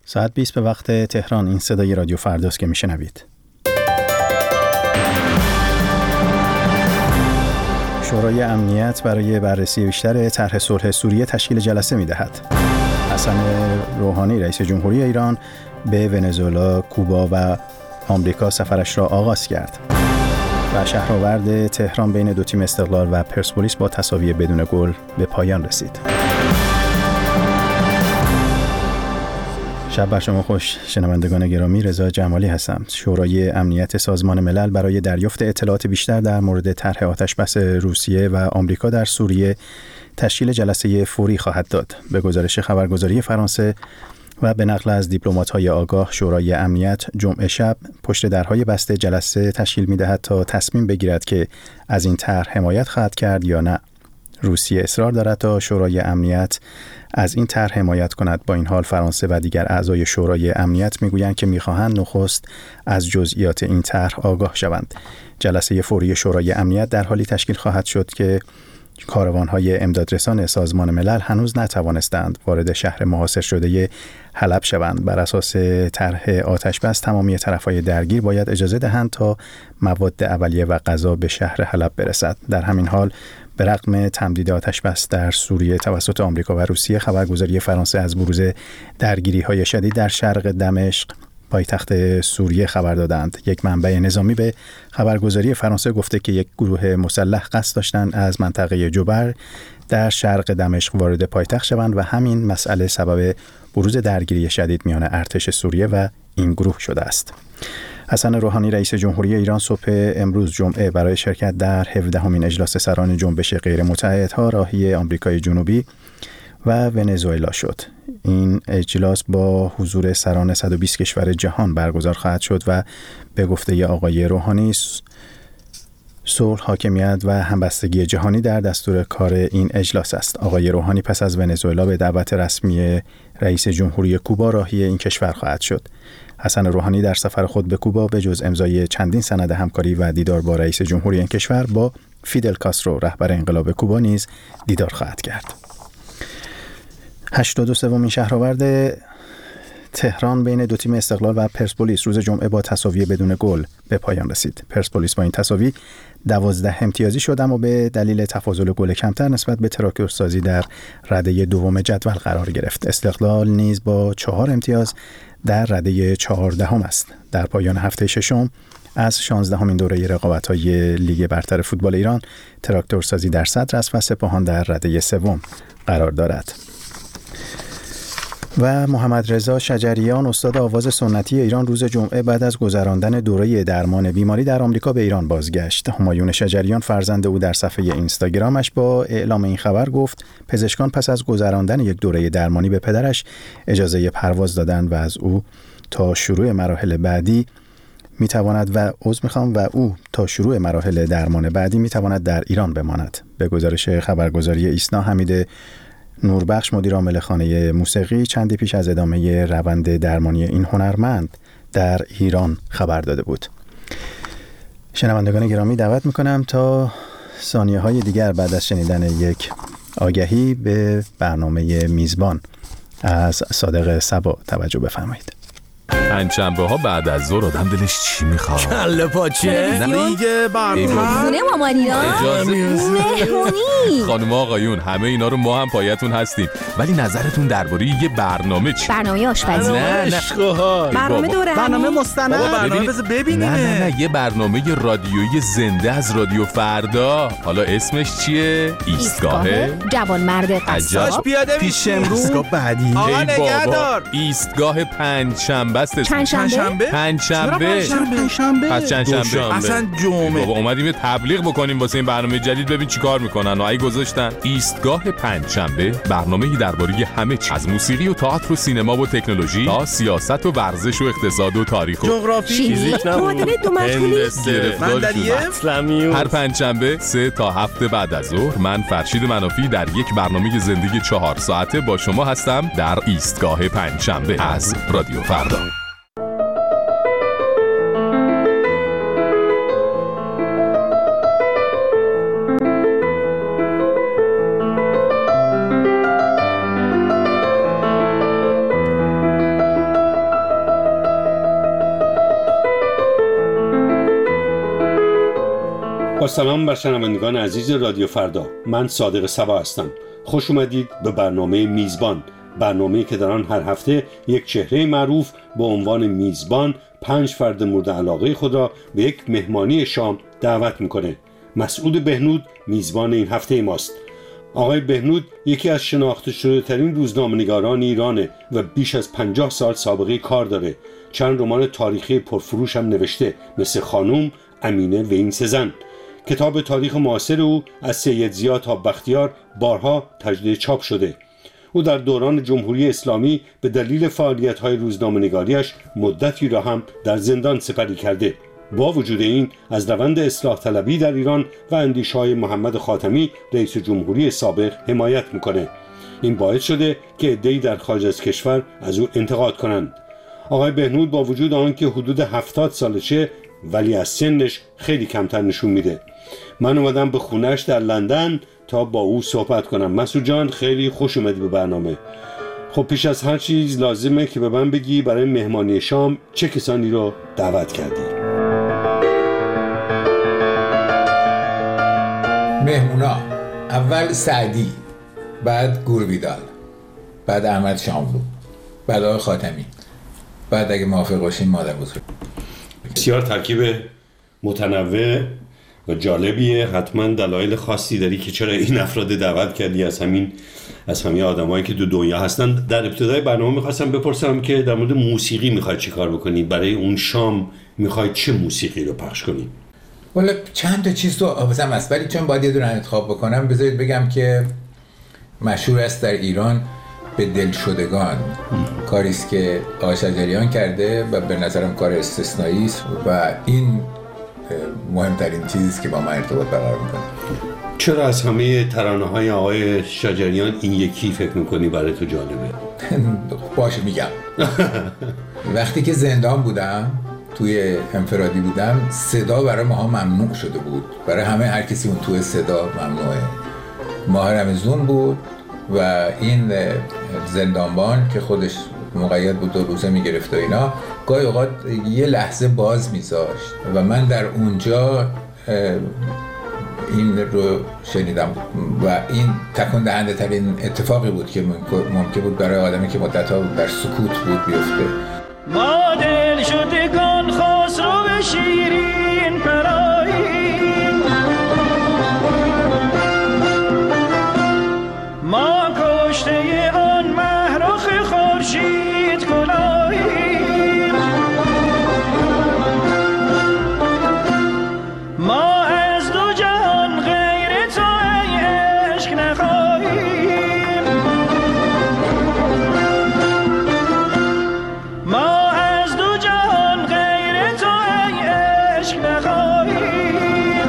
ساعت 20 به وقت تهران. این صدای رادیو فرداست که میشنوید. شورای امنیت برای بررسی بیشتر طرح صلح سوریه تشکیل جلسه می‌دهد. حسن روحانی رئیس جمهوری ایران به ونزوئلا، کوبا و آمریکا سفرش را آغاز کرد. و شهرآورد تهران بین دو تیم استقلال و پرسپولیس با تساوی بدون گل به پایان رسید. شب بر شما خوش شنوندگان گرامی، رضا جمالی هستم. شورای امنیت سازمان ملل برای دریافت اطلاعات بیشتر در مورد طرح آتشبس روسیه و آمریکا در سوریه تشکیل جلسه فوری خواهد داد. به گزارش خبرگزاری فرانسه و به نقل از دیپلمات‌های آگاه، شورای امنیت جمعه شب پشت درهای بسته جلسه تشکیل می‌دهد تا تصمیم بگیرد که از این طرح حمایت خواهد کرد یا نه. روسیه اصرار دارد تا شورای امنیت از این طرح حمایت کند. با این حال فرانسه و دیگر اعضای شورای امنیت میگویند که میخواهند نخست از جزئیات این طرح آگاه شوند. جلسه فوری شورای امنیت در حالی تشکیل خواهد شد که کاروان‌های امدادرسان سازمان ملل هنوز نتوانستند وارد شهر محاصره شده حلب شوند. بر اساس طرح آتشبس تمامی طرف‌های درگیر باید اجازه دهند تا مواد اولیه و غذا به شهر حلب برسد. در همین حال به رغم تمدید آتشبس در سوریه توسط آمریکا و روسیه، خبرگزاری فرانسه از بروز درگیری‌های شدید در شرق دمشق پایتخت سوریه خبر دادند. یک منبع نظامی به خبرگزاری فرانسه گفته که یک گروه مسلح قصد داشتند از منطقه جبر در شرق دمشق وارد پایتخت شوند و همین مسئله سبب بروز درگیری شدید میان ارتش سوریه و این گروه شده است. حسن روحانی رئیس جمهوری ایران صبح امروز جمعه برای شرکت در 17مین اجلاس سران جنبش غیرمتحدها راهی آمریکای جنوبی و ونزوئلا شد. این اجلاس با حضور سران 120 کشور جهان برگزار خواهد شد و به گفته آقای روحانی صلح، حاکمیت و همبستگی جهانی در دستور کار این اجلاس است. آقای روحانی پس از ونزوئلا به دعوت رسمی رئیس جمهوری کوبا راهی این کشور خواهد شد. حسن روحانی در سفر خود به کوبا به جز امضای چندین سند همکاری و دیدار با رئیس جمهوری این کشور با فیدل کاسترو رهبر انقلاب کوبا نیز دیدار خواهد کرد. 82مین شهرآورد تهران بین دو تیم استقلال و پرسپولیس روز جمعه با تساوی بدون گل به پایان رسید. پرسپولیس با این تساوی 12 امتیازی شد، اما به دلیل تفاضل گل کمتر نسبت به تراکتورسازی در رده دوم جدول قرار گرفت. استقلال نیز با 4 امتیاز در رده 14 است. در پایان هفته ششم از 16مین دوره رقابت‌های لیگ برتر فوتبال ایران، تراکتورسازی در صدر است و سپاهان در رده سوم قرار دارد. و محمد رضا شجریان استاد آواز سنتی ایران روز جمعه بعد از گذراندن دوره درمان بیماری در آمریکا به ایران بازگشت. همایون شجریان فرزند او در صفحه اینستاگرامش با اعلام این خبر گفت پزشکان پس از گذراندن یک دوره درمانی به پدرش اجازه پرواز دادند و از او تا شروع مراحل بعدی او تا شروع مراحل درمان بعدی میتواند در ایران بماند. به گزارش خبرگزاری ایسنا، حمید نوربخش مدیر عامل خانه موسیقی چندی پیش از ادامه روند درمانی این هنرمند در ایران خبر داده بود. شنوندگان گرامی، دعوت میکنم تا ثانیه‌های دیگر بعد از شنیدن یک آگهی به برنامه میزبان از صادق صبا توجه بفرمایید. پنجشنبه ها بعد از ظهر آدم دلش چی میخواد؟ کله پاچه، دیگه برنامه، خونه مامانینا، مهمونی. خانم آقایون، همه اینا رو ما هم پایتون هستیم، ولی نظرتون درباره یه برنامه چی؟ برنامه آشپزی، برنامه دوره، برنامه مستند، برنامه بذار ببینیم. نه یه برنامه رادیویی زنده از رادیو فردا. حالا اسمش چیه؟ ایستگاه جوانمرد قصاب. پیاده پیش امروز ایستگاه بعدی. آقا نگهدار. ایستگاه پنجشنبه است. پنجشنبه؟ پنجشنبه. پس چندشنبه. اصلا جمعه. بابا اومدیم یه تبلیغ بکنیم واسه این برنامه جدید، ببین چیکار میکنن. و ای گذاشتن ایستگاه پنجشنبه، برنامه‌ای درباره همه چیز، از موسیقی و تئاتر و سینما و تکنولوژی تا سیاست و ورزش و اقتصاد و تاریخ و جغرافی، فیزیک، معادله دو مجهولی، اسلامی. هر پنجشنبه 3 تا 7 بعد از ظهر من فرشید منافی در یک برنامه زندگی 4 ساعته با شما هستم در ایستگاه پنجشنبه از رادیو فردا. با سلام بر شنوندگان عزیز رادیو فردا، من صادق صبا هستم. خوش اومدید به برنامه میزبان، برنامه‌ای که در آن هر هفته یک چهره معروف به عنوان میزبان 5 فرد مورد علاقه خود را به یک مهمانی شام دعوت میکنه. مسعود بهنود میزبان این هفته ماست. آقای بهنود یکی از شناخته شده ترین روزنامه‌نگاران ایرانه و بیش از 50 سال سابقه کار داره. چند رمان تاریخی پرفروش هم نوشته، مثل خانم، امینه و این سزن. کتاب تاریخ معاصر او از سید ضیا تا بختیار بارها تجدید چاپ شده. او در دوران جمهوری اسلامی به دلیل فعالیت‌های روزنامه‌نگاریش مدتی را هم در زندان سپری کرده. با وجود این از روند اصلاح طلبی در ایران و اندیشه‌های محمد خاتمی رئیس جمهوری سابق حمایت می‌کنه. این باعث شده که عده‌ای در خارج از کشور از او انتقاد کنند. آقای بهنود با وجود آنکه حدود 70 سالشه ولی از سنش خیلی کمتر نشون میده. من اومدم به خونه‌اش در لندن تا با او صحبت کنم. مسعود جان، خیلی خوش اومدی به برنامه. خب پیش از هر چیز لازمه که به من بگی برای مهمانی شام چه کسانی رو دعوت کردی؟ مهمونا اول سعدی، بعد گوربیدال، بعد احمد شاملو، بعد آقای خاتمی، بعد اگه موافق باشین مادر بزرگ. بسیار ترکیب متنوع و جالبیه. حتما دلایل خاصی داری که چرا این افراد دعوت کردی از همین آدمایی که دو دنیا هستن. در ابتدای برنامه میخواستم بپرسم که در مورد موسیقی میخوای چی کار بکنی؟ برای اون شام میخوای چه موسیقی رو پخش کنی؟ والا چند تا چیز تو آوازم هست، ولی چون باید یه دونه انتخاب بکنم بذارید بگم که مشهور است در ایران به دلشدگان، کاریست که آقای شجریان کرده و به نظرم کار استثنایی است و این مهمترین چیزیست که با من ارتباط برقرار میکنه. چرا از همه ترانه‌های آقای شجریان این یکی فکر میکنی برای تو جالبه؟ باشه میگم. وقتی که زندان بودم، توی انفرادی بودم، صدا برای ماها ممنوع شده بود. برای همه، هر کسی اون توی صدا ممنوعه. ماه رمضان بود و این زندانبان که خودش مقید بود 2 روزه میگرفت و اینا، گاهی اوقات یه لحظه باز میذاشت و من در اونجا این رو شنیدم و این تکان دهنده ترین اتفاقی بود که ممکن بود برای آدمی که مدت‌ها در سکوت بود بیفته. ما دل شدگان خسرو شیرین پراییم، ما کشته آن مهرخ خورشید کلاییم، ما از دو جهان غیر تو ای عشق نخواهیم، ما از دو جهان غیر تو ای عشق نخواهیم،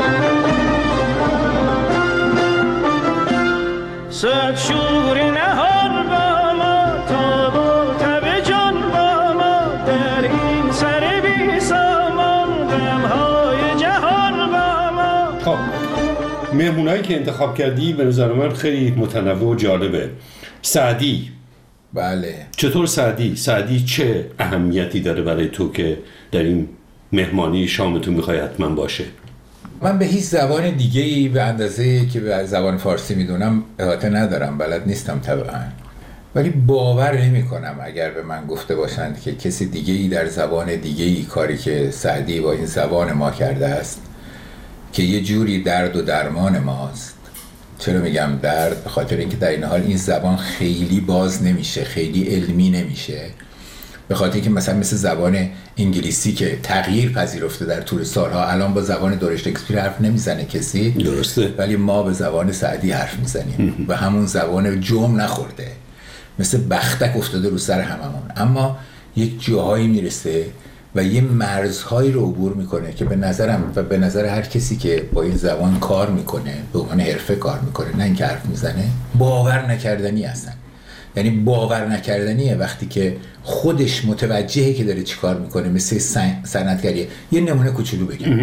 صد شور نهان با ما، تاب و تب جان با ما، در این سر بی سامان غمهای جهان با ما. خب مهمونایی که انتخاب کردی به نظر من خیلی متنوع و جالبه. سعدی، بله. چطور سعدی چه اهمیتی داره برای تو که در این مهمانی شامتون میخوای حتما باشه؟ من به هیچ زبان دیگه‌ای به اندازه که به زبان فارسی میدونم احاطه ندارم، بلد نیستم طبعا، ولی باور نمی کنم اگر به من گفته باشند که کسی دیگه‌ای در زبان دیگه‌ای کاری که سعدی با این زبان ما کرده است که یه جوری درد و درمان ماست. چرا میگم درد؟ به خاطر اینکه در این حال این زبان خیلی باز نمیشه، خیلی علمی نمیشه، به خاطر اینکه مثل زبان انگلیسی که تغییر پذیرفته در طول سالها، الان با زبان دورش شکسپیر حرف نمیزنه کسی، درسته، ولی ما به زبان سعدی حرف میزنیم و همون زبان جم نخورده، مثل بختک افتاده رو سر هممون، اما یک جاهایی میرسه و یه مرزهایی رو عبور میکنه که به نظرم و به نظر هر کسی که با این زبان کار میکنه، به عنوان حرفه کار میکنه، نه اینکه حرف میزنه، باور نکردنی هستن. یعنی باور نکردنیه وقتی که خودش متوجهه که داره چی کار میکنه، مثل صنعتگریه. یه نمونه کوچولو بگم.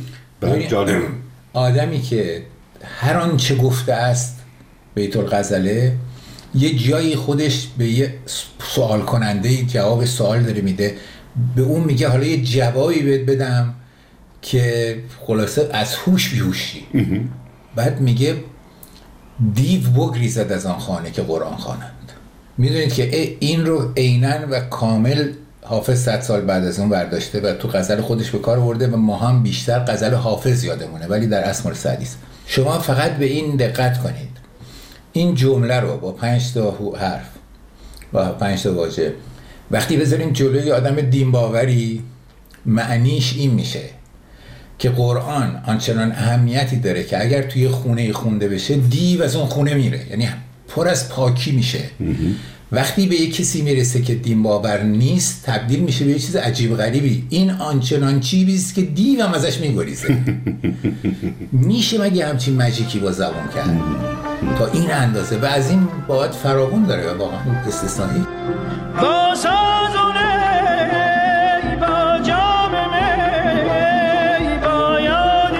آدمی که هر آنچه گفته است بیت الغزله، یه جایی خودش به یه سوال کننده جواب سوال داره میده، به اون میگه حالا یه جوابی بهت بدم که خلاصه از هوش بیهوشی. بعد میگه دیو بگریزد از آن خانه که قرآن خوانند. میدونید که این رو عیناً و کامل حافظ 100 سال بعد از اون برداشته و تو غزل خودش به کار برده و ما هم بیشتر غزل حافظ یادمونه ولی در اسماء السعدی است. شما فقط به این دقت کنید، این جمله رو با 5 تا حرف و 5 تا واژه وقتی بذارین جلوی آدم دین باوری، معنیش این میشه که قرآن آنچنان اهمیتی داره که اگر توی خونه خونده بشه دیو از اون خونه میره، یعنی پر از پاکی میشه. وقتی به یک کسی میرسه که دین باور نیست تبدیل میشه به یه چیز عجیب غریبی. این آنچنان چیزی است که دیو هم ازش میگریزه. میشه مگه همچین ماجیکی با زبان کرد تا این اندازه؟ و از این باید فراوون داره و واقعا استثنایی. با سازونه با جام می با یاد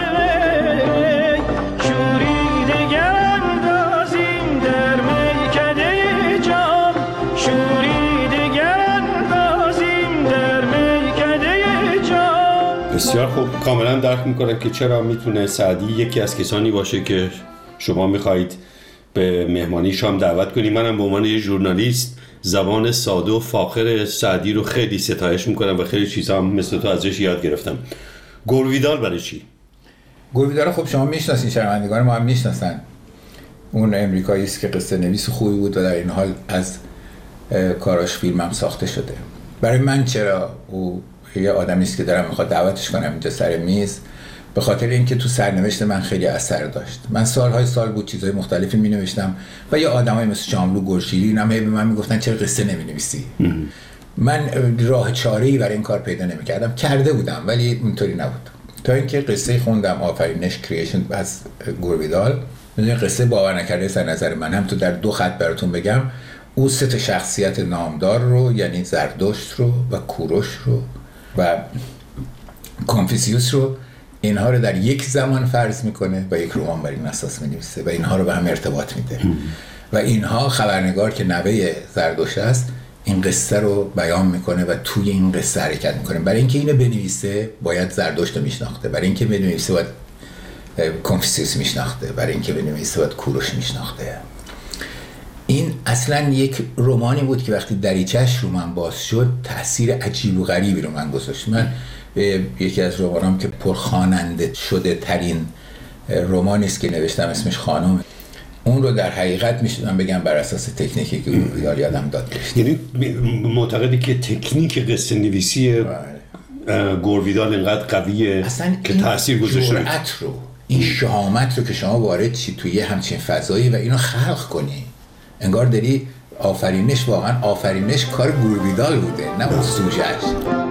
می شوری دگر اندازیم در میکده جام، شوری دگر اندازیم در میکده جام. بسیار خوب، کاملا درک میکنم که چرا میتونه سعدی یکی از کسانی باشه که شما میخواهید به مهمانی شام دعوت کنی. منم به عنوان یه ژورنالیست زبان ساده و فاخر سعدی رو خیلی ستایش میکنم و خیلی چیزا هم مثل تو ازش یاد گرفتم. گورویدال برای چی؟ گورویدال خب شما میشناسین، شنوندگان ما هم میشناسن. اون امریکایی است که قصه نویس خوبی بود و در این حال از کاراش فیلم هم ساخته شده. برای من چرا او یه آدمی است که دارم میخواد دعوتش کنم اینجا سر میز؟ به خاطر اینکه تو سرنوشت من خیلی اثر داشت. من سالهای سال بود چیزهای مختلفی می نوشتم و یه آدمایی مثل شاملو گرشیری اینا به من میگفتن چرا قصه نمی نویسی؟ من راه چاره‌ای برای این کار پیدا نمی‌کردم. کرده بودم ولی اینطوری نبود. تا اینکه قصه خوندم آفرینش کریشن از گورویدال. میدونی قصه باور نکرده از نظر من هم تو در 2 خط براتون بگم. او 3 شخصیت نامدار رو، یعنی زردشت رو و کوروش رو و کنفوسیوس رو، اینها رو در یک زمان فرض میکنه و یک رمان بر این اساس مینویسه و اینها رو به هم ارتباط میده و اینها خبرنگار که نوه زردشت است این قصه رو بیان میکنه و توی این قصه حرکت میکنه. برای اینکه اینو بنویسه باید زردشت رو میشناخته، برای اینکه بنویسه باید کنفوسیوس میشناخته، برای اینکه بنویسه باید کوروش میشناخته. این اصلا یک رمانی بود که وقتی دریچه‌اش رو من باز شد تأثیر عجیب و غریبی رو من گذاشت. من یکی از رمانام که پرخواننده شده ترین رمانی است که نوشتم اسمش خانم، اون رو در حقیقت میشدم بگم بر اساس تکنیکی که گورویدال یادم داد. یعنی معتقدی که تکنیک قصه نویسی گورویدال اینقدر قویه که تاثیر گذاشته؟ جرأت رو، این شهامت رو که شما وارد چی توی همچین فضایی و اینو خلق کنی، انگار داری آفرینش، واقعا آفرینش کار گورویدال بوده نه اون سوژه‌اش.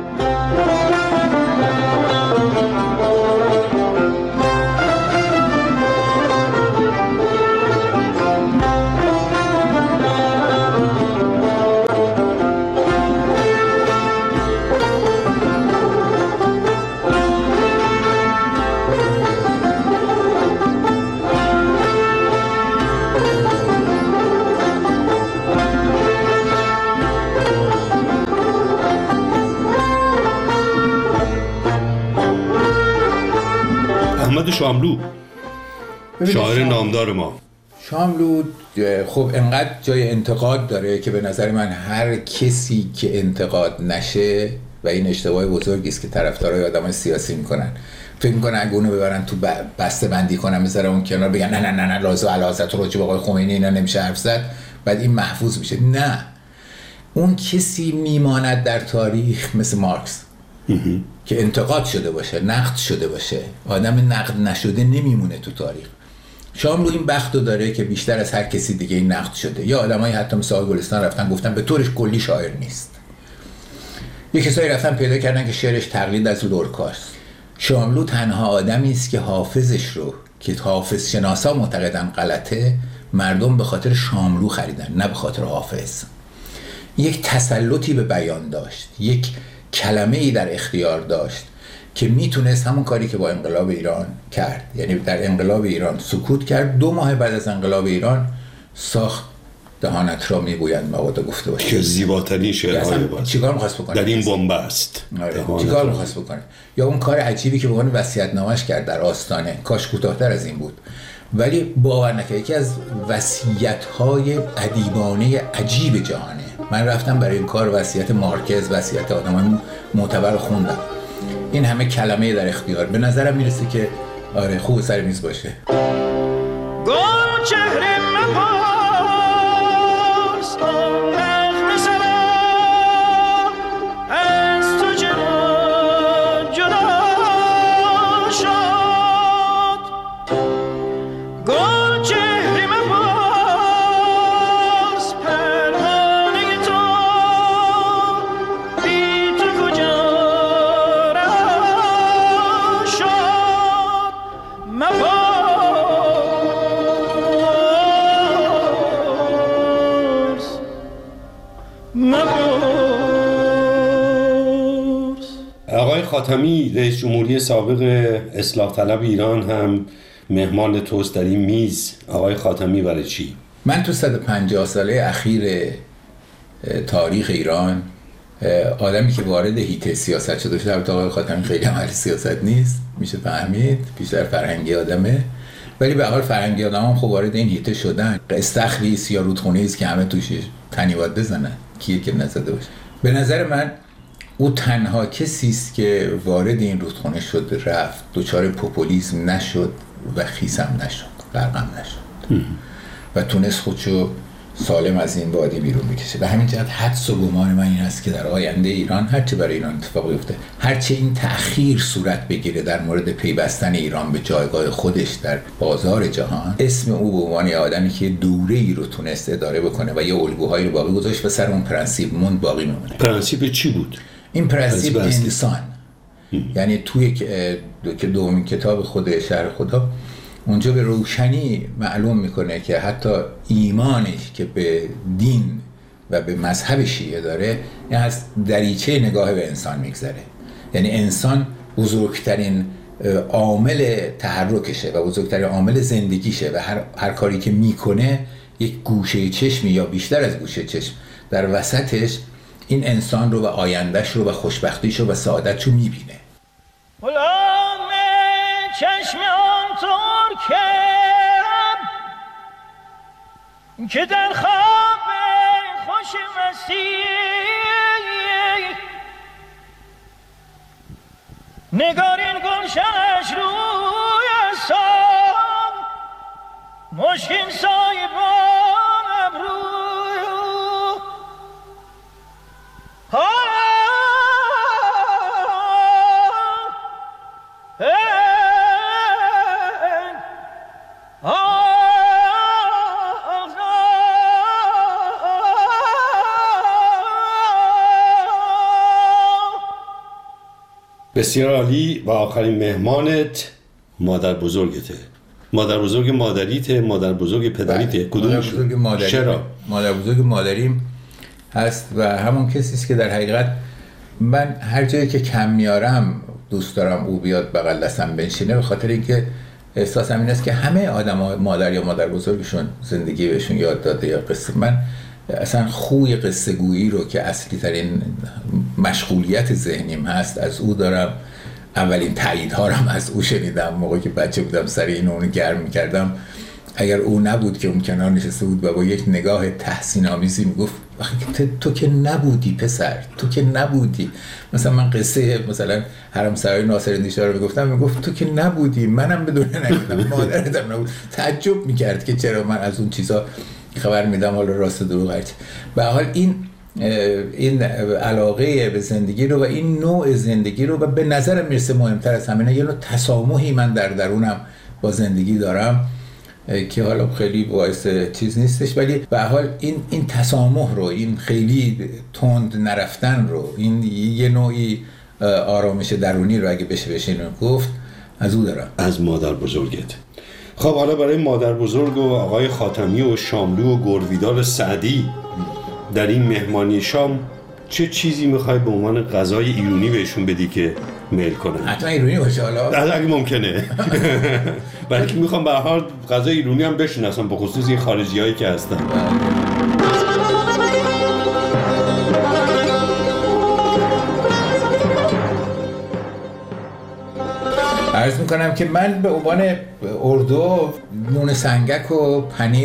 شاملو شاعر نامدار ما. شاملو خب انقدر جای انتقاد داره که به نظر من هر کسی که انتقاد نشه، و این اشتباه بزرگی است که طرفدارای آدمای سیاسی میکنن، فکر میکنن اگه اونو ببرن تو بسته بندی کنن بذارن اون کنار بگن نه نه نه نه لازم علازت راجع به آقای خمینی اینا نمیشه حرف زد، بعد این محفوظ میشه. نه، اون کسی میماند در تاریخ مثل مارکس که انتقاد شده باشه، نقد شده باشه. آدم نقد نشده نمیمونه تو تاریخ. شاملو این بختو داره که بیشتر از هر کسی دیگه این نقد شده. یا آدمایی حتی مثل آقای گلستان رفتن گفتن به طورش کلی شاعر نیست. یه کسایی رفتن پیدا کردن که شعرش تقلید از لورکاست. شاملو تنها آدمی است که حافظش رو که حافظ شناسا معتقدن غلطه، مردم به خاطر شاملو خریدن نه به خاطر حافظ. یک تسلطی به بیان داشت، یک کلمه‌ای در اختیار داشت که میتونست همون کاری که با انقلاب ایران کرد، یعنی در انقلاب ایران سکوت کرد، 2 ماه بعد از انقلاب ایران ساخت دهانت را میگویند مبادا گفته باشی. که زیباترین شعرهای باز. چیکار می‌خواست بکنه در این بنبست؟ چیکار می‌خواست بکنه؟ یا اون کار عجیبی که به عنوان وصیت‌نامه‌اش کرد در آستانه، کاش کوتاه‌تر از این بود. ولی باور نکنید یکی از وصیت‌های ادیبانه عجیب جهانه. من رفتم برای این کار وصیت مارکز، وصیت آدمای معتبر خوندم. این همه کلمه در اختیار، به نظرم میرسه که آره خوب سر میز باشه. گل چهره مپارس نغمه سرا از تو جدا شد. گل چهره مپارس پروانه تو بی تو کجا رها شد. مپارس آقای خاتمی، رئیس جمهوری سابق اصلاح طلب ایران هم مهمان توست در این میز. آقای خاتمی برای چی؟ من تو 150 ساله اخیر تاریخ ایران آدمی که وارد هیته سیاست شده شده، البته آقای خاتمی خیلی هم اهل سیاست نیست، میشه فهمید، بیشتر فرهنگی آدمه، ولی به حال فرهنگی آدم هم خب وارد این هیته شدن. استخریست یا رودخونه‌ایست که همه توش تنیوات بزنن، کیه که نزده باشه. به نظر من او تنها کسی است که وارد این رودخونه شد، رفت، دچار پوپولیسم نشد و خیسم نشد، غرقم نشد و تونست خودشو سالم از این وادی بیرون بکشه. به همین جهت حدس و گمان من این است که در آینده ایران هرچه برای ایران اتفاق بیفته، هرچه این تأخیر صورت بگیره در مورد پیوستن ایران به جایگاه خودش در بازار جهان، اسم او به عنوان آدمی که دوره‌ای رو تونست اداره بکنه و یه الگوهایی رو باقی گذاشت و سر اون پرنسیپ موند باقی میمونه. پرنسیپ چی بود؟ این پرنسیپ انسان. یعنی توی که دومین کتاب خود شرح خدا، اونجا به روشنی معلوم میکنه که حتی ایمانش که به دین و به مذهب شیعه داره، این از دریچه نگاه به انسان میگذره. یعنی انسان بزرگترین عامل تحرکشه و بزرگترین عامل زندگیشه و هر کاری که میکنه یک گوشه چشمی یا بیشتر از گوشه چشم در وسطش این انسان رو و آیندهش رو و خوشبختیش رو و سعادتش رو میبینه. غلام چشم آن ترکم که در خواب خوش مستی نگارین گلشنش روی سام مشکین سایبان ابرو بسیار عالی. و آخرین مهمانت مادر بزرگته. مادر بزرگ مادریته، مادر بزرگ پدریته، کدومش؟ چرا؟ مادر بزرگ مادریم هست و همون کسی است که در حقیقت من هر جایی که کم میارم دوست دارم او بیاد بغل دستم بنشینه، به خاطر اینکه احساسم این است که همه آدم‌ها مادر یا مادر بزرگشون زندگی بهشون یاد داده یا قصه. من اصلا خوی قصه گویی رو که اصلی ترین مشغولیت ذهنیم هست از او دارم. اولین تاییدها رو از او شنیدم موقعی که بچه بودم، سر این اونو گرم می‌کردم. اگر او نبود که اون کنار نشسته بود و با یک نگاه تحسین آمیزی میگفت تو که نبودی پسر، تو که نبودی. مثلا من قصه مثلا حرم سرای ناصرالدین شاه رو میگفت تو که نبودی، منم بدون نگفتم، مادرتم نبود. تعجب میکرد که چرا من از اون چیزا خبر میدم، حالا راست دروغ هرچی. به حال این علاقه به زندگی رو و این نوع زندگی رو و به نظر میرسه مهمتر از همینه یه نوع تسامحی من در درونم با زندگی دارم که حالا خیلی باعث چیز نیستش، ولی به هر حال این تسامح رو، این خیلی تند نرفتن رو، این یه نوعی آرامش درونی رو اگه بشه گفت از او دارم، از مادر بزرگت. خب حالا برای مادر بزرگ و آقای خاتمی و شاملو و گرویدال سعدی در این مهمانی شام چه چیزی میخوای به عنوان غذای ایرانی بهشون بدی که میل کنن؟ حتما ایرانی باشه حالا اگه ممکنه. بلکه میخوام به هر حال غذای ایرانی هم بشناسم، به خصوص این خارجی هایی که هستن. عرض میکنم که من به عنوان اردو نون سنگک و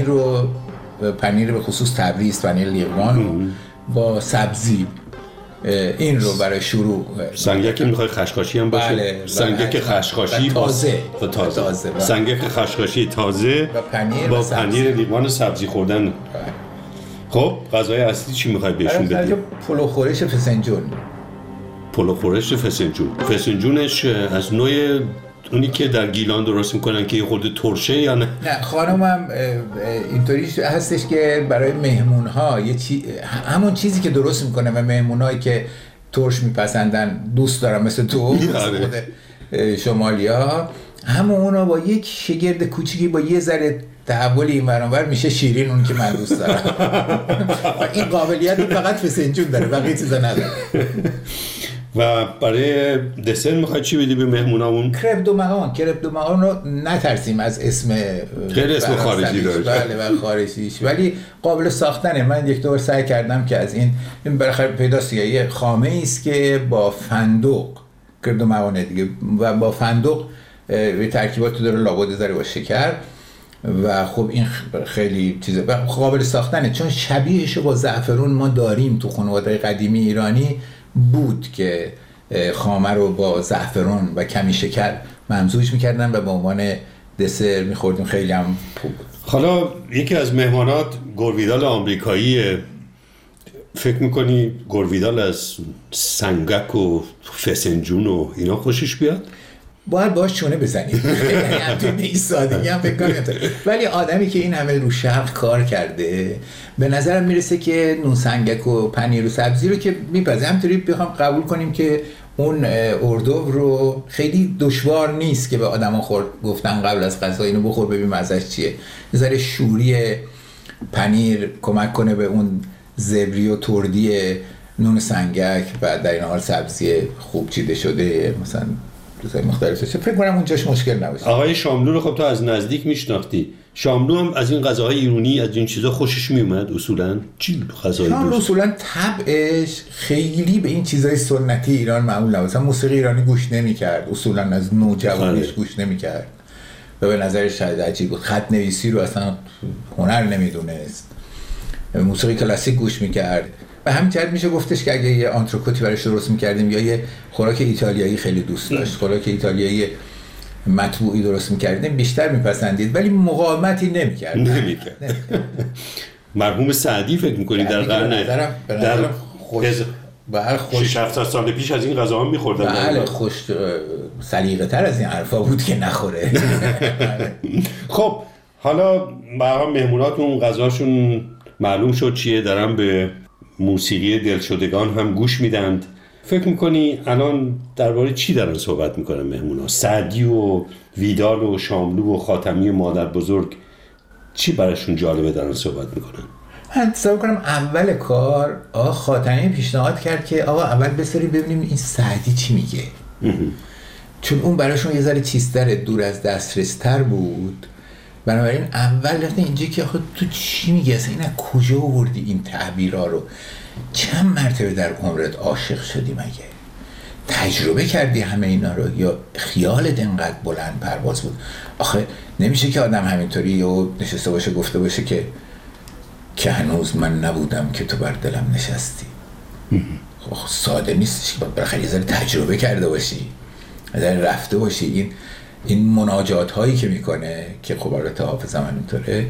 پنیر به خصوص تبریز، پنیر لیوان با سبزی، این رو برای شروع. سنگک میخوای خشخاشی هم باشه؟ بله، سنگک خشخاشی تازه. سنگک خشخاشی تازه با پنیر لیوان سبزی خوردن. خب غذای اصلی چی میخوای بهشون بدی؟ پلو خورش فسنجون. پلو خورش فسنجون. فسنجونش از نوع اونی که در گیلان درست میکنن که یه خورده ترشه یا نه؟ نه خانمم اینطوری هستش که برای مهمونها همون چیزی که درست میکنه و مهمونایی که ترش میپسندن دوست دارم مثل تو شمالیا، همون با یک شگرد کوچیکی با یه ذره تحولی این برانور میشه شیرین، اون که من دوست دارم. این قابلیت فقط فسنجون داره، بقیه چیزا نداره. و برای دسر میخوای چی بدی به مهمونامون؟ کرپ دو مهان رو نترسیم از اسم غیر اسم خارجی داره. بله و خارجیش، ولی قابل ساختنه. من یک دور سعی کردم که از این بالاخره پیداست یه خامه است که با فندق کرپ دو مهانه دیگه و با فندق ترکیبات داره، لابد داره با شکر و خب این خیلی چیزه و قابل ساختنه، چون شبیهشو با زعفرون ما داریم تو خانواده قدیمی ایرانی بود که خامه رو با زعفرون و کمی شکر ممزوج میکردن و به عنوان دسر میخوردیم، خیلی هم خوب. حالا یکی از مهمانات گورویدال آمریکایی، فکر میکنی گورویدال از سنگک و فسنجون و اینا خوشش بیاد؟ باید باش چونه بزنیم. یعنی تو این سادگی هم فکر کنیم، ولی آدمی که این همه رو شرق کار کرده به نظرم میرسه که نون سنگک و پنیر و سبزی رو که میپذه همطوری بخوام قبول کنیم که اون اردو رو خیلی دشوار نیست که به آدما گفتن قبل از غذا اینو بخور ببین مزهش چیه. یه ذره شوری پنیر کمک کنه به اون زبری و تردی نون سنگک و در این حال سبزی خوب چیده شده مثلا چیزای مختلفه. فکر کنم اونجاش مشکل نباشه. آقای شاملو رو خب تو از نزدیک میشناختی. شاملو هم از این غذاهای ایرانی، از این چیزا خوشش میومد اصولا؟ چی غذایی بود؟ شاملو اصولا طبعش خیلی به این چیزای سنتی ایران معمول نبود. مثلا موسیقی ایرانی گوش نمی‌کرد، اصولا از نوجوانیش گوش نمی‌کرد و به نظرش شاید عجیب بود. خط نویسی رو اصلا هنر نمیدونست. موسیقی کلاسیک گوش می‌کرد. و همین جهت میشه گفتش که اگه یه آنتروکوتی براش درست می‌کردیم یا یه خوراک ایتالیایی خیلی دوست داشت، خوراک ایتالیایی مطبوعی درست می‌کردیم بیشتر می‌پسندید، ولی مقاومتی نمی‌کرد. مرحوم سعدی فکر می‌کنی در قرن در خوش 7 سال پیش از این غذاها می‌خوردن؟ بله خوش سلیقه‌تر از این حرفا بود که نخوره. خب حالا برای مهموناتون غذاشون معلوم شد چیه، دارن به موسیقی دلشدگان هم گوش میدند. فکر میکنی الان درباره چی دارن صحبت میکنن مهمونا؟ سعدی و ویدال و شاملو و خاتمی و مادر بزرگ چی براشون جالبه دارن صحبت میکنن؟ من تصور کنم اول کار آقا خاتمی پیشنهاد کرد که آقا اول بساریم ببینیم این سعدی چی میگه، چون اون براشون یه ذره چیزتر دور از دسترستر بود. بنابراین اول رفتن اینجا که آخه تو چی میگی، اصلا این از کجا آوردی این تعبیرها رو، چند مرتبه در عمرت عاشق شدی، مگه تجربه کردی همه اینا رو یا خیالت انقدر بلند پرواز بود؟ آخه نمیشه که آدم همینطوری و نشسته باشه گفته باشه که هنوز من نبودم که تو بر دلم نشستی. خب ساده نیستش که بالاخره یه ذره تجربه کرده باشی، یه ذره رفته باشی. این مناجات هایی که میکنه که خب البته حافظ هم اینطوره،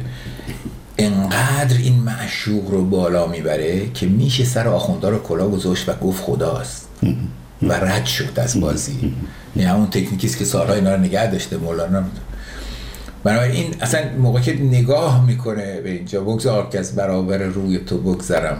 انقدر این معشوق رو بالا میبره که میشه سر آخوندا رو کلا گذاشت و گفت خداست و رد شد از بازی. این همون تکنیکیست که سالها اینا رو نگه داشته مولانا. بنابراین این اصلا موقع که نگاه میکنه به اینجا، بگذار که از برابر روی تو بگذرم،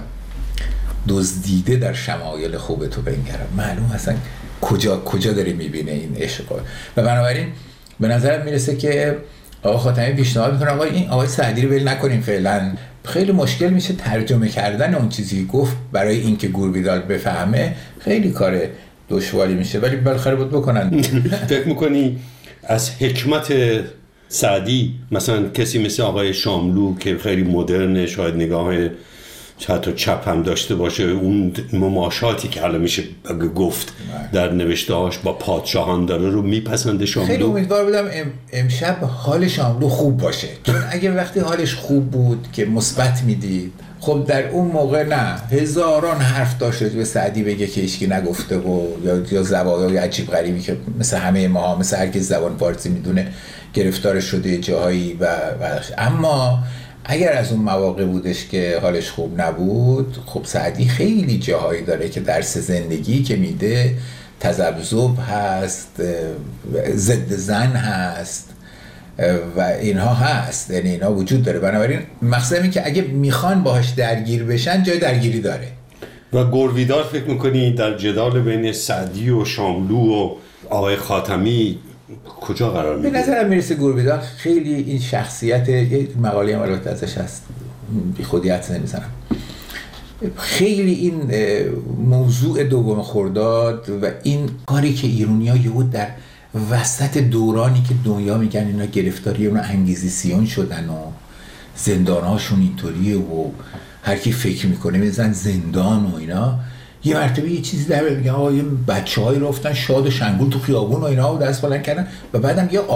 دزدیده در شمایل خوب تو بنگرم، معلوم اصلا کجا داره میبینه این عشق. و بنابراین به نظرم میرسه که آقا خاتمی پیشنهاد میکنه آقا این آقای سعدی رو ول نکنیم فعلا، خیلی مشکل میشه ترجمه کردن اون چیزی گفت برای اینکه گورویدال بفهمه، خیلی کار دشواری میشه، ولی بالاخره بود بکنن. فکر میکنی از حکمت سعدی مثلا کسی مثل آقای شاملو که خیلی مدرنه، شاید نگاه حتی چپ هم داشته باشه، اون مماشاتی که حالا میشه گفت در نوشته‌هاش با پادشاهان داره رو میپسنده شاملو. خیلی امیدوار بودم امشب حال شاملو خوب باشه، چون اگه وقتی حالش خوب بود که مثبت میدید، خب در اون موقع نه هزاران حرف داشت به سعدی بگه که هیچکی نگفته و یا زوایای عجیب غریبی که مثل همه ما، مثل هر کی زبان فارسی میدونه گرفتار شده جاهایی و اما اگر از اون مواقع بودش که حالش خوب نبود، خب سعدی خیلی جاهایی داره که درس زندگی که میده تذبذب هست، ضد زن هست و اینها هست، یعنی اینها وجود داره. بنابراین مقصد اینه که اگه میخوان باهاش درگیر بشن جای درگیری داره. و گورویدار فکر میکنی در جدال بین سعدی و شاملو و آقای خاتمی کجا قرار میگیره؟ به نظرم میرسه گورویدار خیلی این شخصیت، یه مقاله هم البته ازش هست، بی خودی حدس نمیزنم، خیلی این موضوع دوم خرداد و این کاری که ایرانی‌ها یهو در وسط دورانی که دنیا میگن اینا گرفتاری اون انگیزیسیون شدن و زندانهاشون اینطوریه و هر کی فکر میکنه میزن زندان و اینا، یه مرتبه یه چیزی در میگن آقا یه بچه‌هایی رفتن شاد و شنگول تو خیابون و اینا و دست بلند کردن و بعدم یه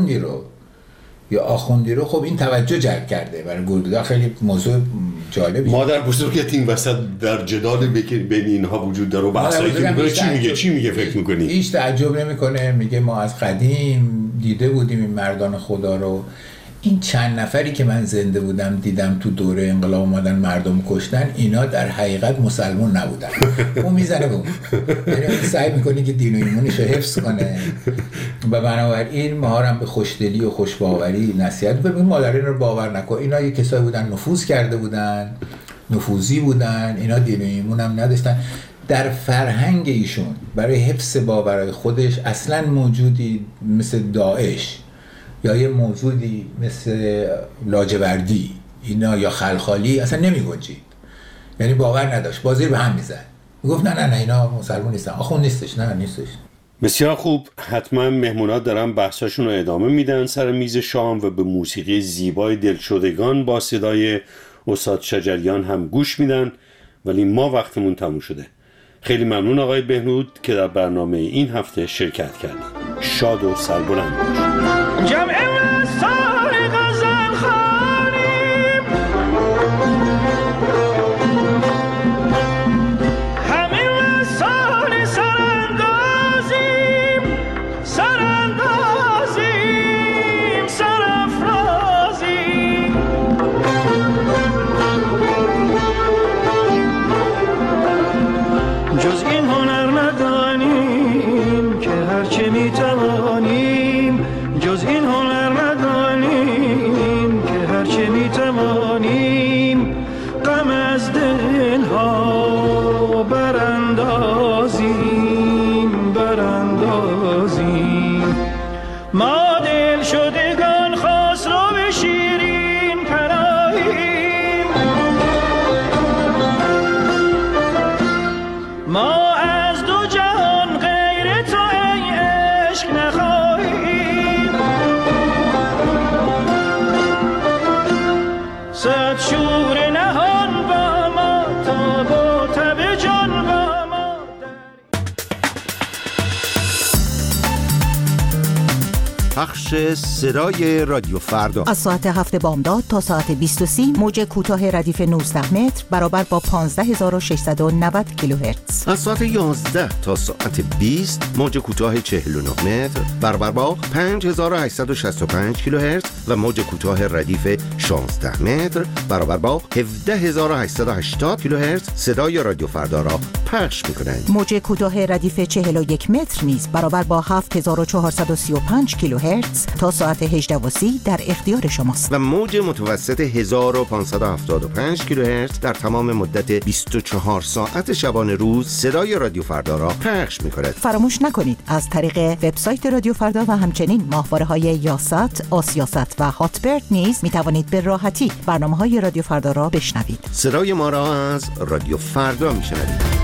آخوندی رو خب این توجه جلب کرده. برای گورویدار خیلی موضوع جالبی. مادر بزرگت این وسط در جدال بین اینها وجود داره و بحثایی که میکنه چی میگه فکر میکنی؟ هیچ تعجب نمیکنه، میگه ما از قدیم دیده بودیم این مردان خدا رو، این چند نفری که من زنده بودم دیدم تو دوره انقلاب اومدن مردم کشتن، اینا در حقیقت مسلمان نبودن. اون میزنه به اون، یعنی سعی میکنه که دین و ایمونش رو حفظ کنه و بنابراین ما هم به خوشدلی و خوشباوری نصیحت ببین مادرین رو باور نکن، اینا یه کسایی بودن نفوذ کرده بودن، نفوذی بودن، اینا دین و ایمون هم نداشتن. در فرهنگ ایشون برای حفظ باورهای خودش اصلا موجودی مثل داعش یا یه موجودی مثل لاجوردی اینا یا خلخالی اصلا نمی گنجید، یعنی باور نداشت، بازی به هم میزد، میگفت نه اینا مسلمان نیستن، آخون نیستش، نه نیستش. بسیار خوب، حتما مهمونات دارن بحثاشون رو ادامه میدن سر میز شام و به موسیقی زیبای دلشدگان با صدای استاد شجریان هم گوش میدن، ولی ما وقتمون تموم شده. خیلی ممنون آقای بهنود که در برنامه این هفته شرکت کردید. شاد و سربلند باشید. جمع وسار غزل خوانیم، همه وسار سراندازیم، سرافرازیم. جز این هنر ندانیم که هرچه میتوانیم، جز این هنر ندانیم که هرچه میتوانیم، غم از دلها براندازیم. ما دل شدگان خسرو به شیرین پناهیم، ما از دو جهان غیر تو ای عشق نخواهیم. صد شور نهان با ما تا با تب جان با ما. پخش صدای رادیو فردا از ساعت 7 بامداد تا ساعت 20:30 موج کوتاه ردیف 19 متر برابر با 15690 کیلوهرتز. از ساعت 11 تا ساعت 20 موج کوتاه 49 متر برابر با 5865 کیلوهرتز و موج کوتاه ردیف 16 متر برابر با 17880 کیلوهرتز صدای رادیو فردا را پخش می‌کنند. موج کوتاه ردیف 41 متر نیز برابر با 7435 کیلوهرتز تا ساعت 18:30 در اختیار شماست. و موج متوسط 1575 کیلوهرتز در تمام مدت 24 ساعت شبانه روز صدای رادیو فردا را پخش می‌کند. فراموش نکنید از طریق وبسایت رادیو فردا و همچنین ماهواره‌های یاست، آسیاست و هاتبرد نیز می‌توانید به راحتی برنامه‌های رادیو فردا را بشنوید. صدای ما را از رادیو فردا می‌شنوید.